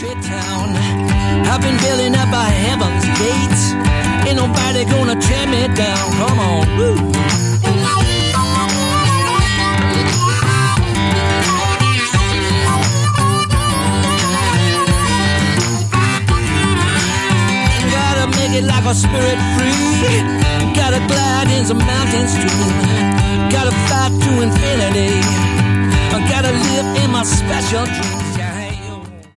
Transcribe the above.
country town. I've been building up by heaven's gates. Ain't nobody gonna tear me down. Come on, woo. Gotta make it like a spirit free. Gotta glide in some mountain stream. Gotta fight to infinity. I gotta live in my special dreams.